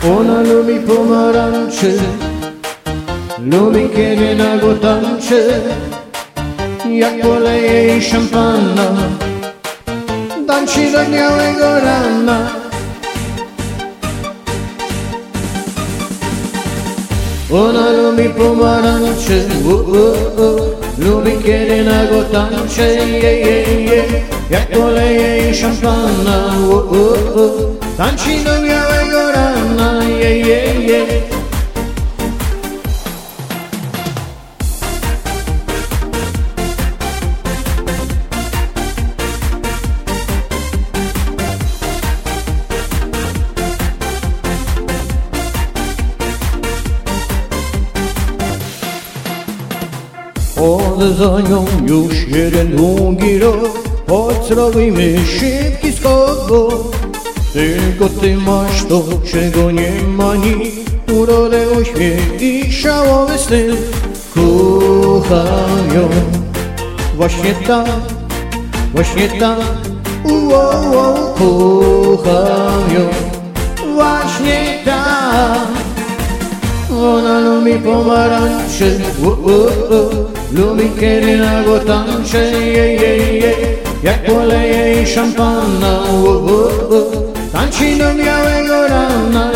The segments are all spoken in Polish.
Ona lubi pomarańcze, lubi kiedy na go tańczy, jak poleje jej szampana, tańczy do białego rana. Ona lubi pomarańcze, lubi kiedy na go tańczy, jak poleje jej szampana, tańczy do białego rana. Chodzę za nią już jeden długi rok, choć zrobimy szybki skok, bo tylko ty masz to, czego nie ma nikt. Urodę, uśmiech i szałowy styl. Kocham ją, właśnie tak, kocham ją, właśnie tak. Ona lubi pomarańcze, lubi kiedy na go tańczy, jak poleje jej szampana, tańczy do białego rana.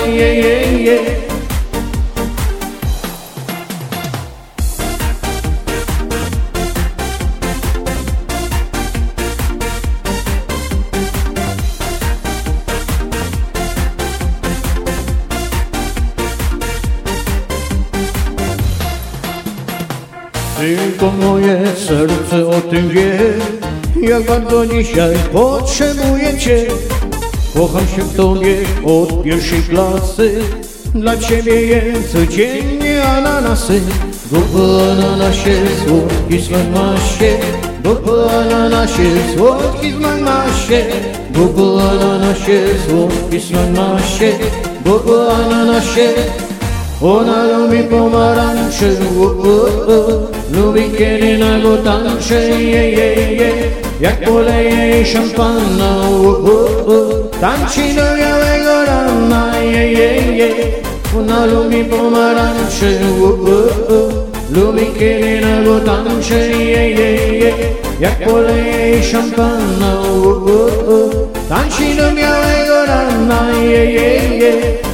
Tylko moje serce o tym wie, jak bardzo dzisiaj potrzebuję cię. Kocham się w tobie od pierwszej klasy, dla ciebie jem codziennie ananasy. Bo po ananasie słodki smak ma się, bo po ananasie słodki smak ma się, bo po ananasie słodki smak ma się, bo po ananasie. Ona lubi pomarańcze, lubi kiedy na go tańczy, jak poleje jej szampana, tańczy do białego rana. Ona lubi pomarańcze, lubi kiedy na go tańczy, jak poleje jej szampana, tańczy do białego rana.